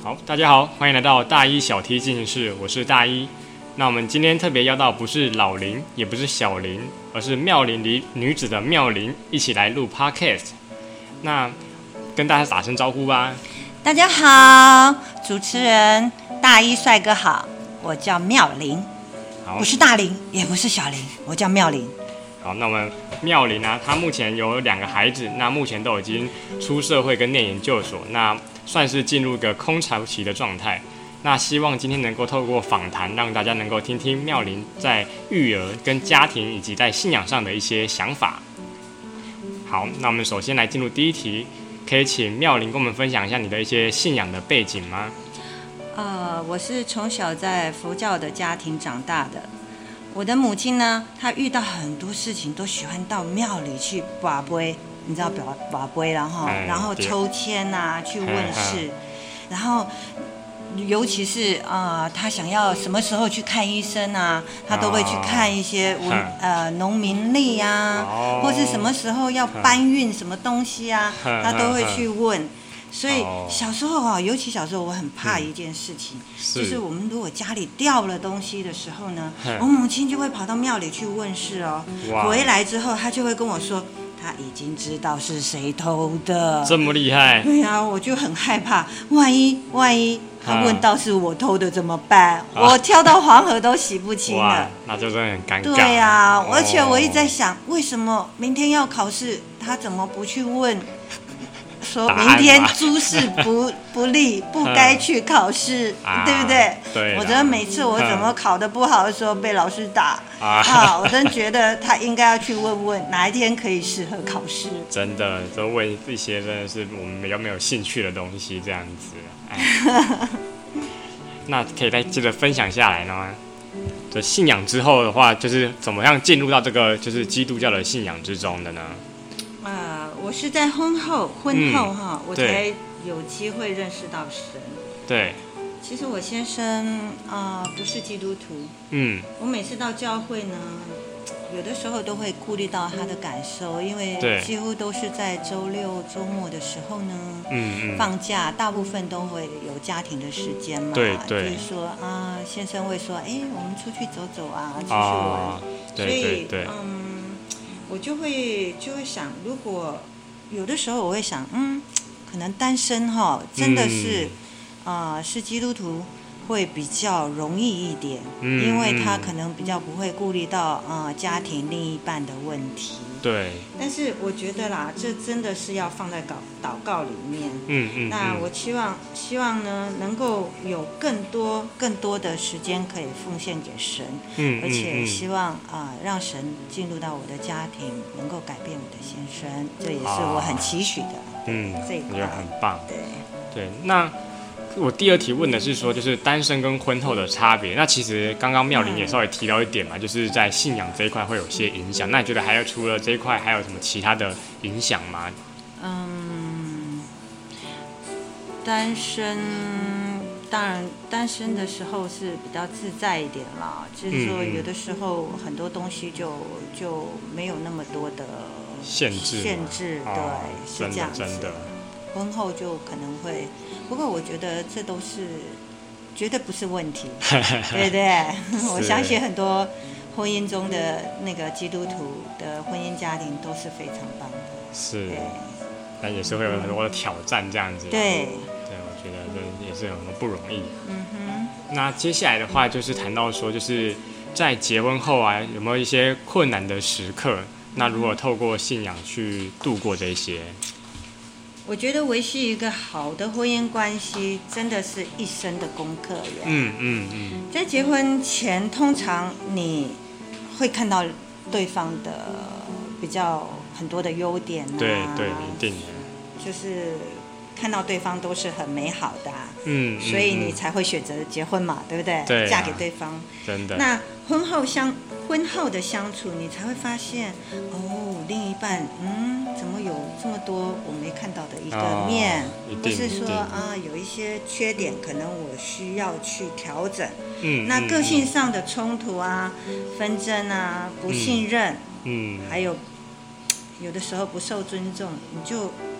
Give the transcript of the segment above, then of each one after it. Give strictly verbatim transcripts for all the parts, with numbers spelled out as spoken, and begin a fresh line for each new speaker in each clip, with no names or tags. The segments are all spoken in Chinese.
好，大家好，欢迎来到大一小 T 进行式，我是大一。那我们今天特别邀到不是老林，也不是小林，而是妙龄女女子的妙龄，一起来录 Podcast。那跟大家打声招呼吧。
大家好，主持人大一帅哥好，我叫妙龄，不是大龄，也不是小龄，我叫妙龄。
好，那我们妙龄啊，她目前有两个孩子，那目前都已经出社会跟念研究所，那算是进入一个空巢期的状态。那希望今天能够透过访谈，让大家能够听听妙龄在育儿、跟家庭以及在信仰上的一些想法。好，那我们首先来进入第一题，可以请妙龄跟我们分享一下你的一些信仰的背景吗？
呃，我是从小在佛教的家庭长大的。我的母亲呢，她遇到很多事情都喜欢到庙里去拔杯，你知道拔杯然后、嗯、然后抽签啊，去问事，然后尤其是啊、呃，她想要什么时候去看医生啊，她都会去看一些文、哦、呃农民历啊、哦，或是什么时候要搬运什么东西啊，她都会去问。所以小时候啊，尤其小时候我很怕一件事情、嗯，是就是我们如果家里掉了东西的时候呢，我母亲就会跑到庙里去问事哦。回来之后，她就会跟我说，她已经知道是谁偷的。
这么厉害？
对呀、啊，我就很害怕，万一万一她问到是我偷的怎么办？啊、我跳到黄河都洗不清了。
那就真的很尴尬。
对呀、啊哦，而且我一直在想，为什么明天要考试，她怎么不去问？说明天诸事不不利，不该去考试、啊，对不对？
对。
我觉得每次我怎么考得不好的时候被老师打啊，啊我真觉得他应该要去问问哪一天可以适合考试。
真的，都问一些真的是我们比较没有兴趣的东西，这样子。哎、那可以再接着分享下来呢？就信仰之后的话，就是怎么样进入到这个就是基督教的信仰之中的呢？
呃，我是在婚后，婚后哈、嗯，我才有机会认识到神。
对。
其实我先生啊、呃、不是基督徒。嗯。我每次到教会呢，有的时候都会顾虑到他的感受，因为几乎都是在周六周末的时候呢，嗯嗯，放假大部分都会有家庭的时间嘛。
对对。
比如说啊、呃，先生会说，哎，我们出去走走啊，出去玩。哦、
对对对。
所以嗯。我就会就会想，如果有的时候我会想，嗯，可能单身哈，真的是，啊、嗯呃，是基督徒会比较容易一点，嗯、因为他可能比较不会顾虑到啊、呃、家庭另一半的问题。
对。
但是我觉得啦，这真的是要放在祷祷告里面。嗯嗯。那我希望希望呢，能够有更多更多的时间可以奉献给神。嗯。而且希望啊、呃，让神进入到我的家庭，能够改变我的先生，这也是我很期许的。啊、
嗯。
这一块。
我觉得很棒。
对。
对，那。我第二题问的是说，就是单身跟婚后的差别。那其实刚刚妙龄也稍微提到一点嘛，就是在信仰这一块会有些影响。那你觉得还有除了这一块，还有什么其他的影响吗？
嗯，单身当然单身的时候是比较自在一点啦，就是说有的时候很多东西就就没有那么多的
限制，
限制，对，
哦、
是这样子。
真的。真的
婚后就可能会，不过我觉得这都是绝对不是问题，对不对？我相信很多婚姻中的那个基督徒的婚姻家庭都是非常棒的。
是，但也是会有很多的挑战这样子。
对，
对，我觉得这也是很不容易。嗯哼。那接下来的话就是谈到说，就是在结婚后啊，有没有一些困难的时刻？那如果透过信仰去度过这些？
我觉得维系一个好的婚姻关系，真的是一生的功课耶。嗯嗯嗯。在结婚前，通常你会看到对方的比较很多的优点啊。
对对，一定的。
就是看到对方都是很美好的、啊，嗯，所以你才会选择结婚嘛，对不对？
对、啊。
嫁给对方。真的。那婚后相婚后的相处，你才会发现，哦，另一半，嗯，怎么有这么多我没看到的一个面？哦、不是说啊，有一些缺点，可能我需要去调整。嗯。那个性上的冲突啊、纷争啊、不信任，嗯，还有有的时候不受尊重，你就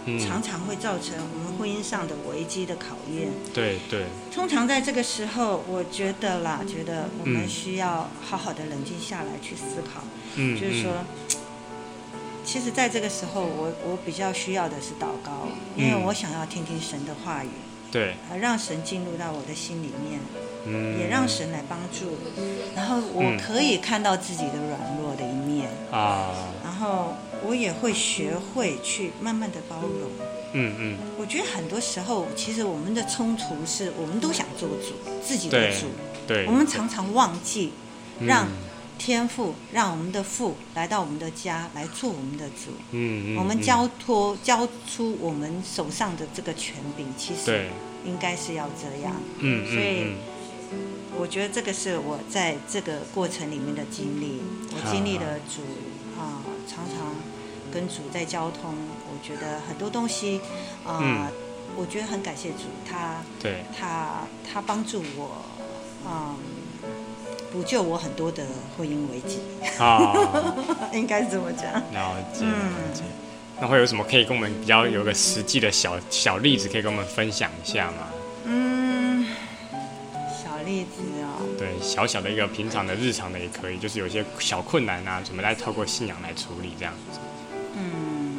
嗯、
常常会造成我们婚姻上的危机的考验。
对对。
通常在这个时候，我觉得啦，觉得我们需要好好的冷静下来去思考。嗯，就是说，嗯、其实在这个时候，我我比较需要的是祷告，因为我想要听听神的话语。
对。
让神进入到我的心里面。嗯、也让神来帮助，然后我可以看到自己的软弱的一面啊、嗯，然后我也会学会去慢慢的包容。嗯嗯，我觉得很多时候，其实我们的冲突是我们都想做主，自己的主，
对，
我们常常忘记让天父、让我们的父来到我们的家来做我们的主。嗯嗯，我们交托交出我们手上的这个权柄，其实应该是要这样。嗯，所以。嗯我觉得这个是我在这个过程里面的经历，我经历了主啊、呃，常常跟主在交通。我觉得很多东西啊、呃嗯，我觉得很感谢主，他
对
他他帮助我，嗯，补救我很多的婚姻危机啊，应该是这么讲。
了解，了解。嗯、那会有什么可以跟我们比较有个实际的小小例子可以跟我们分享一下吗？
嗯。例子哦，
对，小小的一个平常的日常的也可以，就是有些小困难啊，怎么来透过信仰来处理这样子。
嗯，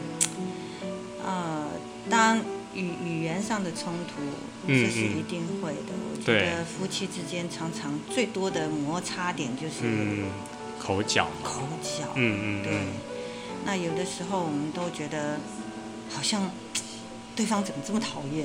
呃，当语语言上的冲突，这是一定会的。嗯嗯、我觉得夫妻之间常常最多的摩擦点就是、
嗯、口角。
口角，
嗯嗯，
对。那有的时候我们都觉得好像。对方怎么这么讨厌？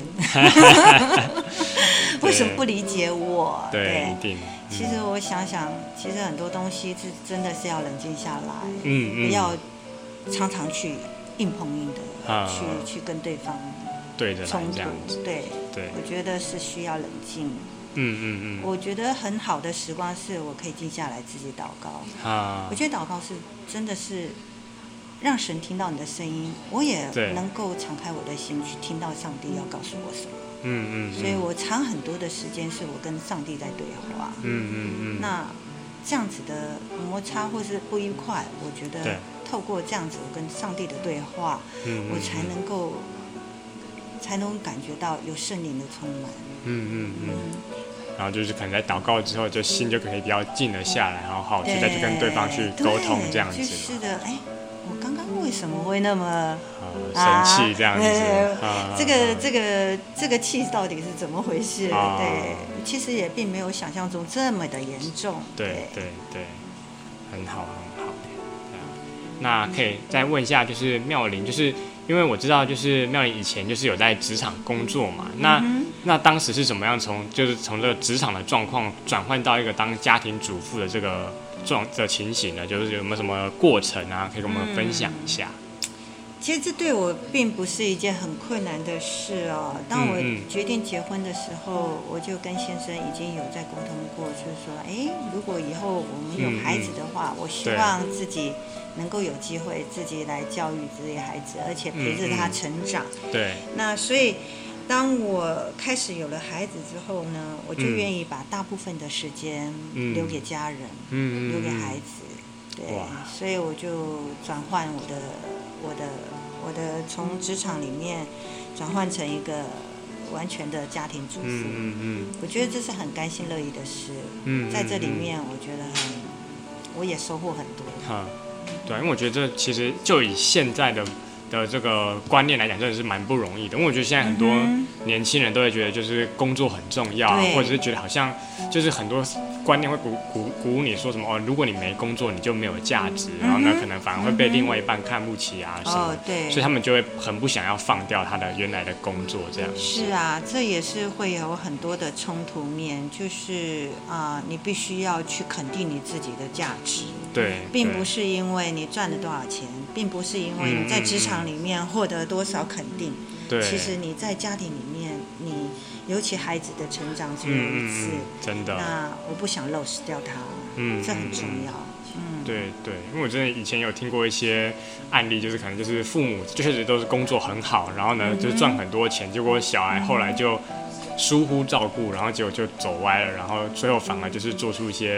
为什么不理解我？
对，对一定。
嗯、其实我想想，其实很多东西是真的是要冷静下来，
嗯嗯，
不要常常去硬碰硬的、啊、去去跟对方
对着
冲突。对
对，
我觉得是需要冷静。
嗯嗯嗯。
我觉得很好的时光是我可以静下来自己祷告。啊，我觉得祷告是真的是。让神听到你的声音，我也能够敞开我的心去听到上帝要告诉我什么。
嗯 嗯, 嗯。
所以我常很多的时间是我跟上帝在对话。
嗯嗯嗯。
那这样子的摩擦或是不愉快，我觉得透过这样子我跟上帝的对话，嗯、我才能够才能感觉到有圣灵的充满。
嗯嗯嗯。然后就是可能在祷告之后，就心就可以比较静了下来，然后好去再去跟对方去沟通这样子。
是的，哎。我刚刚为什么会那么、
啊、生气这样子？
啊、这个这个这个气到底是怎么回事？啊、对，其实也并没有想象中这么的严重。
对对 对, 对，很好很好。那可以再问一下，就是妙玲，就是因为我知道，就是妙玲以前就是有在职场工作嘛，那、嗯、那当时是怎么样从就是从这个职场的状况转换到一个当家庭主妇的这个？状的情形呢，就是有没有什么过程啊，可以跟我们分享一下？
嗯、其实这对我并不是一件很困难的事哦。当我决定结婚的时候，嗯、我就跟先生已经有在沟通过，就是说，哎，如果以后我们有孩子的话，嗯、我希望自己能够有机会自己来教育自己孩子，而且陪着他成长。
嗯、对。
那所以。当我开始有了孩子之后呢，我就愿意把大部分的时间留给家人，嗯、留给孩子，对，所以我就转换我的、我的、我的从职场里面转换成一个完全的家庭主妇。嗯嗯嗯，我觉得这是很甘心乐意的事。嗯，在这里面我觉得很，我也收获很多。
哈，对，因为我觉得这其实就以现在的。的这个观念来讲，真的是蛮不容易的。因为我觉得现在很多年轻人都会觉得，就是工作很重要，或者是觉得好像就是很多观念会鼓鼓鼓舞你说什么哦，如果你没工作，你就没有价值，然后呢，可能反而会被另外一半看不起啊什么。
哦，对。
所以他们就会很不想要放掉他的原来的工作，这样。
是啊，这也是会有很多的冲突面，就是啊、呃，你必须要去肯定你自己的价值。
对。
并不是因为你赚了多少钱，并不是因为你在职场里面获得多少肯定，
对，
其实你在家庭里面，你尤其孩子的成长只有一次，
嗯、真的。
那我不想漏失掉它，嗯，这很重要。嗯，
对对，因为我真的以前有听过一些案例，就是可能就是父母确实都是工作很好，然后呢就是赚很多钱，结果小孩后来就疏忽照顾，然后结果就走歪了，然后最后反而就是做出一些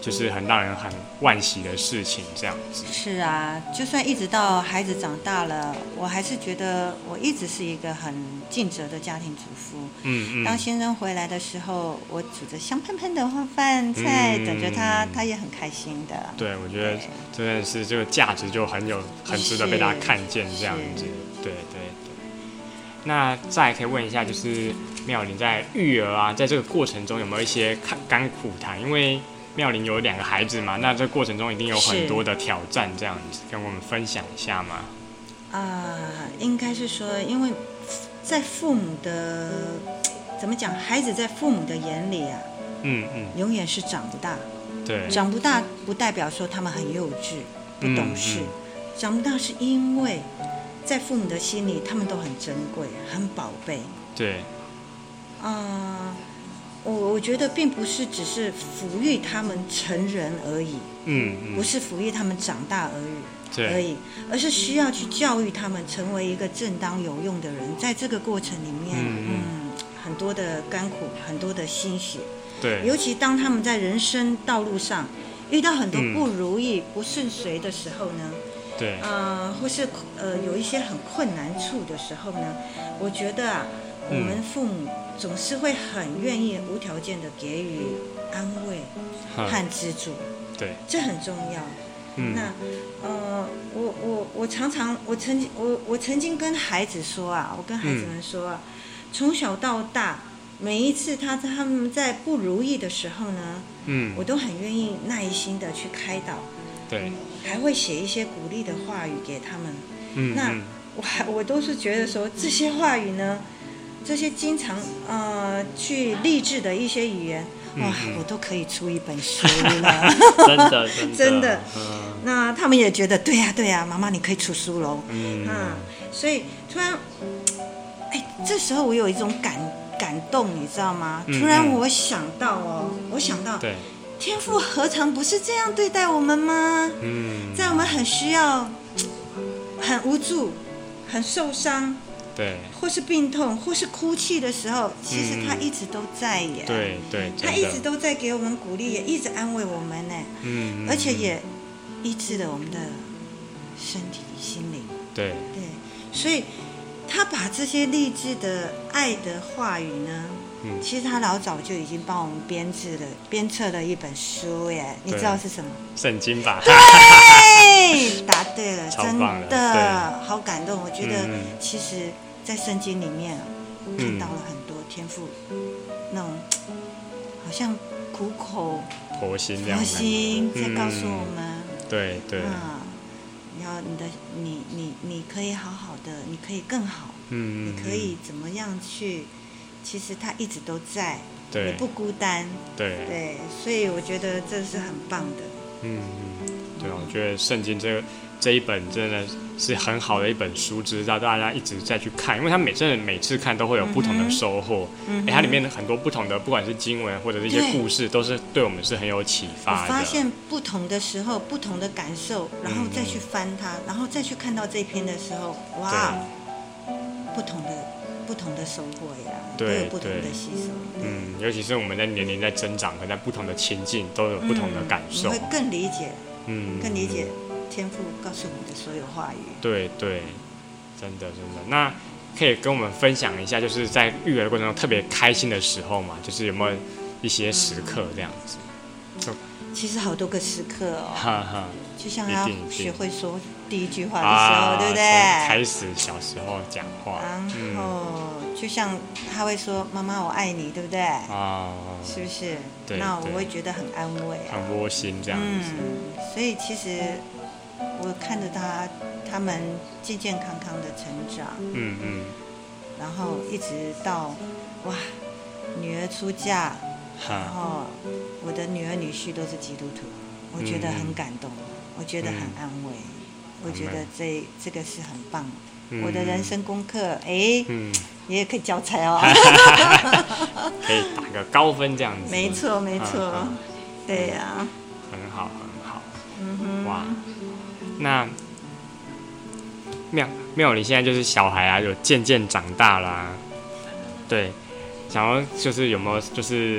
就是很让人很惋惜的事情，这样子。
是啊，就算一直到孩子长大了，我还是觉得我一直是一个很尽责的家庭主妇。
嗯嗯。
当先生回来的时候，我煮着香喷喷的饭菜，嗯、等着他，他也很开心的。
对，我觉得真的是这个价值就很有很值得被大家看见这样子。对对对。那再可以问一下，就是妙玲在育儿啊，在这个过程中有没有一些甘苦谈？因为妙玲有两个孩子嘛，那这个过程中一定有很多的挑战，这样子跟我们分享一下吗？
啊、呃，应该是说，因为在父母的怎么讲，孩子在父母的眼里啊，嗯嗯，永远是长不大。
对，
长不大不代表说他们很幼稚、不懂事，嗯嗯、长不大是因为在父母的心里，他们都很珍贵、很宝贝。
对，
啊、呃。我我觉得并不是只是抚育他们成人而已，嗯，嗯不是抚育他们长大而已，而已，而是需要去教育他们成为一个正当有用的人。在这个过程里面，嗯，嗯很多的甘苦，很多的心血，
对，
尤其当他们在人生道路上遇到很多不如意、嗯、不顺遂的时候呢，
对，
呃，或是呃有一些很困难处的时候呢，我觉得啊，我们父母总是会很愿意无条件的给予安慰和资助，
对，
这很重要。嗯、那呃，我我我常常我曾经我我曾经跟孩子说啊，我跟孩子们说啊，嗯、从小到大，每一次他他们在不如意的时候呢，嗯，我都很愿意耐心的去开导，
对，
还会写一些鼓励的话语给他们。
嗯，
那我还我都是觉得说这些话语呢。这些经常呃去励志的一些语言，哇，嗯嗯我都可以出一本书了，
真的真的。
真的嗯、那他们也觉得对呀、啊、对呀、啊，妈妈你可以出书喽。嗯啊，所以突然，哎，这时候我有一种感感动，你知道吗？突然我想到哦，嗯嗯我想到，
对，
天父何尝不是这样对待我们吗？嗯，在我们很需要、很无助、很受伤。
对，
或是病痛，或是哭泣的时候，其实他一直都在耶。
嗯、对对，
他一直都在给我们鼓励，也一直安慰我们呢。嗯，而且也医治了我们的身体、心灵。
对
对，所以他把这些励志的爱的话语呢，嗯，其实他老早就已经帮我们编制了、编册了一本书耶。你知道是什么？
圣经吧。
对，答对了，真的好感动。我觉得其实。在圣经里面看到了很多天父、嗯、那种好像苦口
婆心
婆心在告诉我们、嗯、
对对
啊，你要你的你你你可以好好的，你可以更好，嗯，你可以怎么样去，其实他一直都在，对，你不孤单，
对
对，所以我觉得这是很棒的。
嗯嗯，对，我觉得圣经这个这一本真的是很好的一本书，只是让大家一直再去看，因为它每真的每次看都会有不同的收获。嗯，它里面的很多不同的，不管是经文或者是一些故事，都是对我们是很有启发的。
我发现不同的时候，不同的感受，然后再去翻它，嗯、然后再去看到这篇的时候，哇，不同的不同的收获呀，都有不同的吸收。
嗯，尤其是我们在年龄在增长，可在不同的情境都有不同的感受，
嗯、你会更理解，嗯，更理解。天父告诉你的所有话语，对对，
真的真的。那可以跟我们分享一下，就是在育儿的过程中特别开心的时候嘛，就是有没有一些时刻这样子？
嗯、其实好多个时刻哦，哈哈，就像要学会说第一句话的时候，啊、对不对？
开始小时候讲话，
然后、嗯、就像他会说“妈妈我爱你”，对不对？啊，是不是？对，那我会觉得很安慰、啊，
很窝心这样子。
嗯，所以其实。我看着他，他们健健康康的成长，嗯嗯，然后一直到哇，女儿出嫁，然后我的女儿女婿都是基督徒，我觉得很感动，嗯、我觉得很安慰，嗯、我觉得这这个是很棒。嗯、我的人生功课，哎，嗯、你也可以教材哦，
可以打个高分这样子。
没错没错，嗯、对呀、啊，
很好很好，嗯哼，哇。那妙妙你现在就是小孩啊，有渐渐长大啦、啊，对，想要就是有没有就是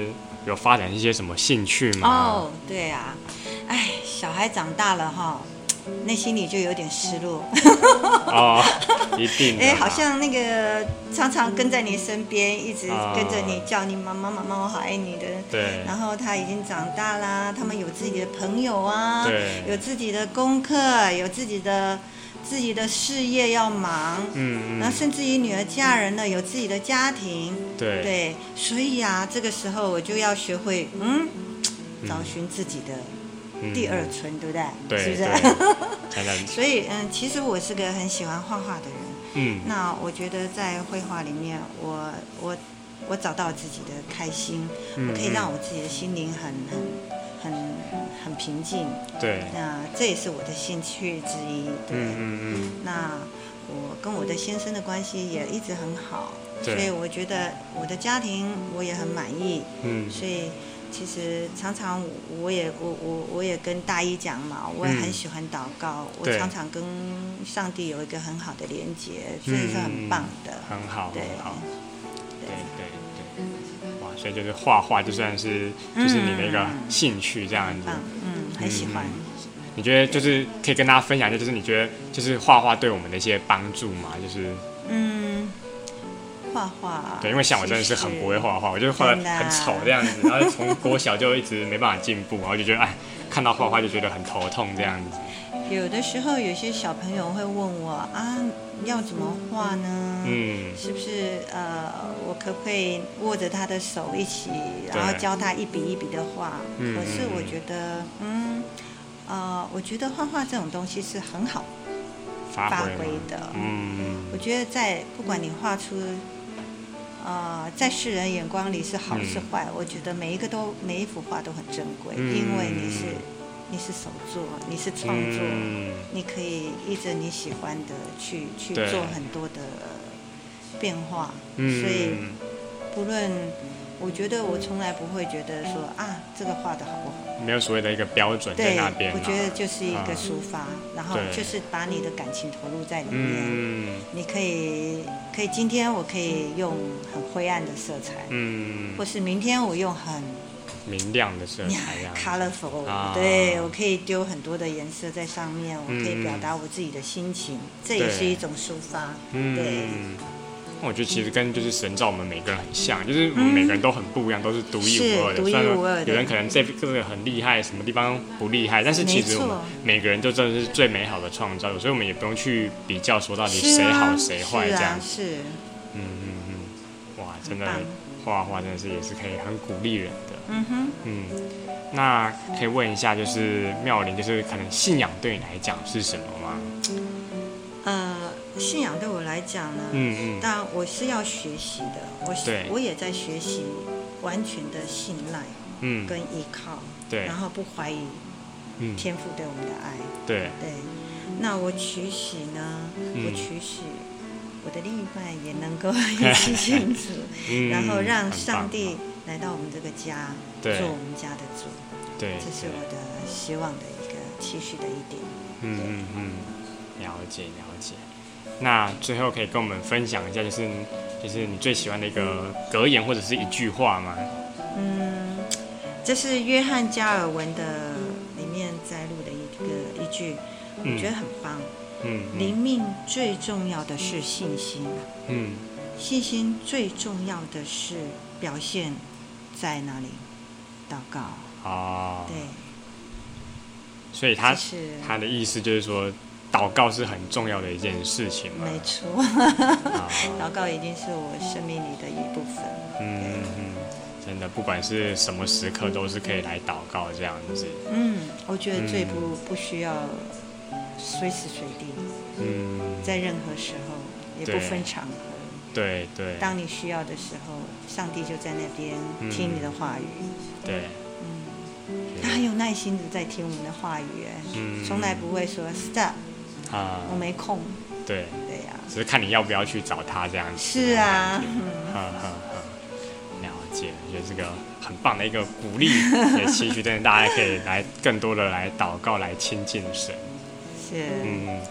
有发展一些什么兴趣吗？
哦，对啊，哎，小孩长大了哈，内心里就有点失落。
哦，一定的。
哎，好像那个常常跟在你身边，一直跟着你，叫你妈妈妈妈，我好爱你的。
对。
然后他已经长大啦，他们有自己的朋友啊，
对，
有自己的功课，有自己的自己的事业要忙。嗯嗯。然后甚至于女儿嫁人了，有自己的家庭。
对。
对，所以啊，这个时候我就要学会嗯，找寻自己的。第二春，对不对？
对，
是不是？
对
所以，嗯，其实我是个很喜欢画画的人。嗯。那我觉得在绘画里面，我我我找到自己的开心，嗯、我可以让我自己的心灵很很很很平静。
对。
那这也是我的兴趣之一。对。嗯嗯嗯。那我跟我的先生的关系也一直很好，所以我觉得我的家庭我也很满意。嗯。所以。其实常常我也我我我也跟大一讲嘛，我也很喜欢祷告，嗯、我常常跟上帝有一个很好的连接，所以是很棒的，
嗯、很好，
对，
很好，对对对，哇，所以就是画画就算是就是你的一个兴趣这样子，
嗯，嗯很喜欢、
嗯。你觉得就是可以跟大家分享一下，就是你觉得就是画画对我们的一些帮助嘛？就是嗯。
画画
对，因为像我真的是很不会画画，我就是画得很丑这样子，然后从国小就一直没办法进步，然后就觉得哎，看到画画就觉得很头痛这样子。
有的时候有些小朋友会问我啊，要怎么画呢？嗯，是不是呃，我可不可以握着他的手一起，然后教他一笔一笔的画？嗯、可是我觉得，嗯，呃，我觉得画画这种东西是很好发挥的。嗯，我觉得在不管你画出。呃，在世人眼光里是好是坏、嗯，我觉得每一个都每一幅画都很珍贵、嗯，因为你是你是手作，你是创作、嗯，你可以依着你喜欢的去去做很多的变化，嗯、所以不论我觉得我从来不会觉得说啊这个画的好不好，
没有所谓的一个标准在那边。
对，我觉得就是一个抒发、嗯，然后就是把你的感情投入在里面。嗯，你可以可以今天我可以用很灰暗的色彩，嗯，或是明天我用很
明亮的色彩
，colorful，、啊、对，我可以丢很多的颜色在上面，我可以表达我自己的心情，嗯、这也是一种抒发，
嗯、
对。
我觉得其实跟就是神造我们每个人很像，就是我们每个人都很不一样，都是独一无二的。
独一无二的。
有人可能这这个很厉害，什么地方不厉害，但是其实我们每个人都真的是最美好的创造，所以我们也不用去比较说到底谁好谁坏这样。
是、啊。是。
嗯嗯嗯，哇，真的画画真的是也是可以很鼓励人的。嗯哼。嗯，那可以问一下，就是妙玲，就是可能信仰对你来讲是什么吗？
呃。信仰对我来讲呢，嗯嗯，当然我是要学习的，我我也在学习完全的信赖，嗯，跟依靠，对，然后不怀疑，嗯，天父对我们的爱，
对
对。那我取喜呢，嗯、我取喜我的另一半也能够一起信主，嗯、然后让上帝来到我们这个家，做我们家的主，
对，
这是我的希望的一个期许的一点。
嗯嗯嗯，了解了解。那最后可以跟我们分享一下，就是就是你最喜欢的一个格言或者是一句话吗？
嗯，这是约翰加尔文的里面摘录的一个一句，我觉得很棒。嗯，嗯灵命最重要的是信心。嗯，信心最重要的是表现在哪里？祷告。哦。对。
所以他他的意思就是说。祷告是很重要的一件事情嘛？
没错，祷告已经是我生命里的一部分。嗯
嗯，真的，不管是什么时刻，都是可以来祷告这样子。
嗯，我觉得最不、嗯、不需要随时随地。嗯，在任何时候，也不分场合。
对 对, 对。
当你需要的时候，上帝就在那边听你的话语。
嗯、对。
嗯，他很有耐心的在听我们的话语，嗯，从来不会说 stop。啊，我没空。
对
对呀、啊，
只是看你要不要去找他这样子。
是啊，
嗯呵呵呵，了解，我觉得这个很棒的一个鼓励，也期许真的大家可以来更多的来祷告，来亲近神。
是，嗯，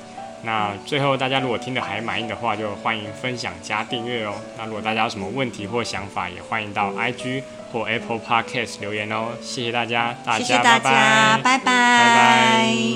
那最后大家如果听得还满意的话，就欢迎分享加订阅哦。那如果大家有什么问题或想法，也欢迎到 I G 或 Apple Podcast 留言哦。谢谢大家，大家
谢谢大家，
拜拜，
拜拜。
拜拜。